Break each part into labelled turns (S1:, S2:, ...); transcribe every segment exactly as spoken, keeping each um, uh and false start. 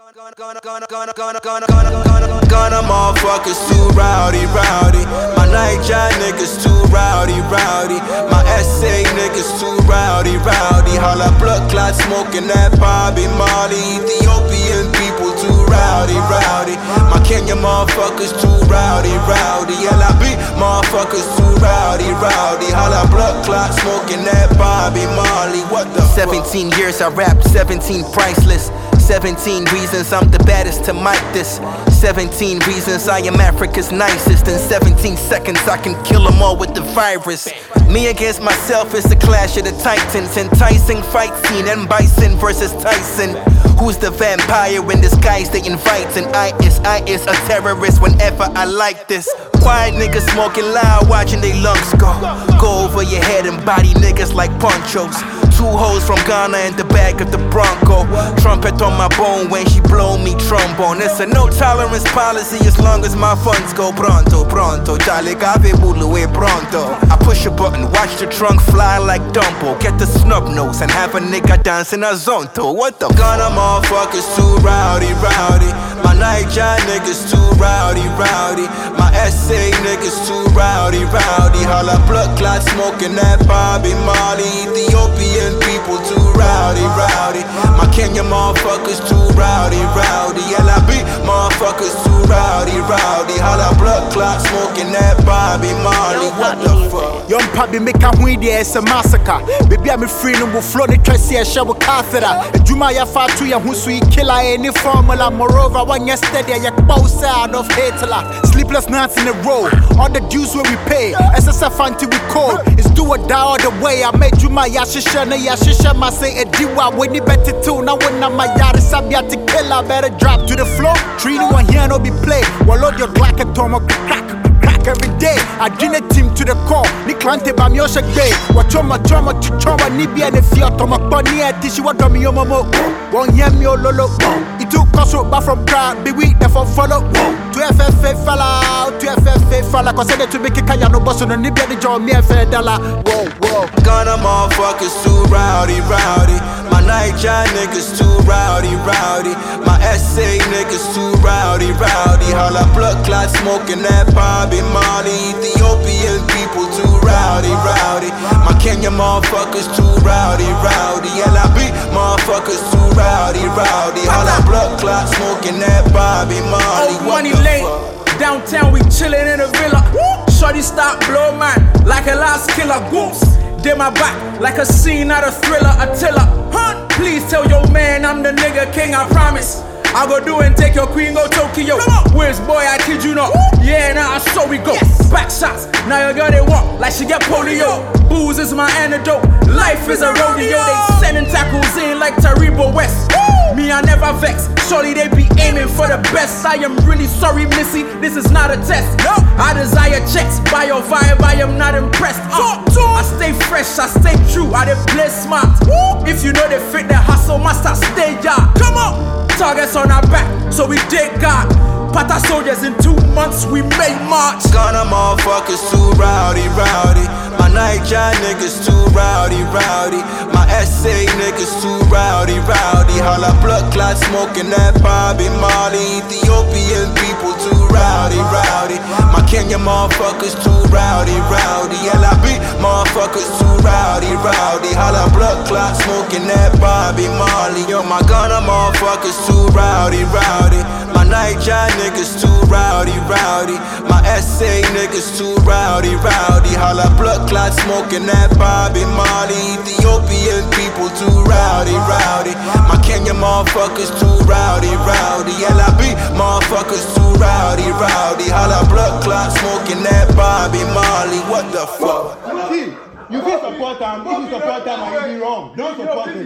S1: Gonna, gonna, gonna, gonna, gonna, gonna, gonna, gonna, motherfuckers too rowdy, rowdy. My Niger niggas too rowdy, rowdy. My S A niggas too rowdy, rowdy. Holla blood clot smoking that Bobby Molly. Ethiopian people too rowdy, rowdy. My Kenya motherfuckers too rowdy, rowdy. L I B motherfuckers too rowdy, rowdy. Holla blood clot smoking that Bobby Molly. What the
S2: seventeen fuck? Years I rapped, seventeen priceless. seventeen reasons I'm the baddest to mic this. seventeen reasons I am Africa's nicest. In seventeen seconds I can kill them all with the virus. Me against myself is the clash of the titans. Enticing fight scene and Bison versus Tyson. Who's the vampire in disguise they invite? And I is, I is a terrorist whenever I like this. Quiet niggas smoking loud, watching they lungs go. Go over your head and body niggas like ponchos. Two hoes from Ghana in the back of the Bronco. Trumpet on my bone when she blow me trombone. It's a no tolerance policy as long as my funds go pronto, pronto. Jale gave bulu e pronto. I push a button, watch the trunk fly like Dumbo. Get the snub nose and have a nigga dancing a zonto. What the Ghana motherfuckers too rowdy, rowdy. My Niger niggas too rowdy, rowdy. My S A niggas too rowdy, rowdy. Holla blood clot smoking that Bobby Molly. Ethiopian people too rowdy, rowdy. My Kenya motherfuckers too rowdy, rowdy. L I B motherfuckers too rowdy, rowdy. Holla blood clot smoking that Bobby Molly. What the fuck?
S3: Young Papi make a win there, it's a massacre. Baby, I'm a free no will flow the tracy and shower catheter. Juma ya fatu ya husu killer any formula. Moreover, one yesterday ya boss out of Hitler. Sleepless nights in a row. All the dues where we pay. S S F anti we code. It's do or die all the way. I made Juma ya shisha na ya shisha ma say a diwa when you better too. Now when I'm a yard sabia to kill I better drop to the floor. Three no one here no be play. Wallow your black and tomo crack. Every day, I dream a team to the core. Ni klante ba mi o shagbe. Wa choma choma chichoma ni bi ene fio tomo poni e tishi wa domi yo momo. Won yem yo lolo. Itu koso ba from crowd. Be we the for follow. To F F A fala, to F F A fala. Cause they to make it kaya no boss no ni bi ene job me e fe dollar. Whoa whoa.
S1: Ghana motherfuckers too rowdy, rowdy. My Niger niggas too rowdy, rowdy. My S A niggas too rowdy, rowdy. Holla blood clot smoking that Bobby Molly. Ethiopian people too rowdy, rowdy. My Kenya motherfuckers too rowdy, rowdy. L I B motherfuckers too rowdy, rowdy. Holla blood clot smoking that Bobby Molly.
S4: Old money late, downtown we chillin' in a villa. Shorty stop blow man like a last killer. Goose, did my back like a scene out of Thriller. Attila, huh? Please tell your man I'm the nigga king, I promise. I go do and take your queen, go Tokyo. Where's boy, I kid you not. Yeah, now nah, so we go. Yes. Back shots, now your girl they walk like she get polio. Booze is my antidote, life is a rodeo. They sending tackles in like Taribo West. Woo! Me, I never vex, surely they be aiming for the best. I am really sorry, Missy, this is not a test. No. I desire checks, by your vibe, I am not impressed. uh, I stay fresh, I stay true, I dey play smart. Woo! If you know they fit the hustle, master stay yard. Come on! Targets on our back, so we dig God. Pata soldiers in two months, we made march.
S1: Ghana motherfuckers too rowdy, rowdy. My Niger niggas too rowdy, rowdy. My S A niggas too rowdy, rowdy. Holla blood clot smoking that Bobby Molly. Ethiopian people too rowdy, rowdy. My Kenya motherfuckers too rowdy, rowdy. L I B motherfuckers too rowdy, rowdy. Holla blood clot smoking that Bobby Molly. Yo, my Ghana motherfuckers too rowdy, rowdy. My Niger niggas too rowdy, rowdy. My S A niggas too rowdy, rowdy. Holla blood clot smoking that Bobby Molly. Ethiopian people too rowdy, rowdy. My Kenya motherfuckers too rowdy, rowdy. L I B motherfuckers too rowdy, rowdy. Holla blood clot smoking that Bobby Molly. What the fuck?
S5: You can support them. If you support them, I will be wrong. Don't support him.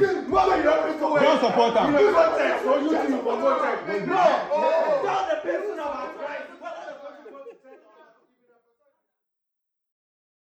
S5: Don't support them. No. Tell the person of our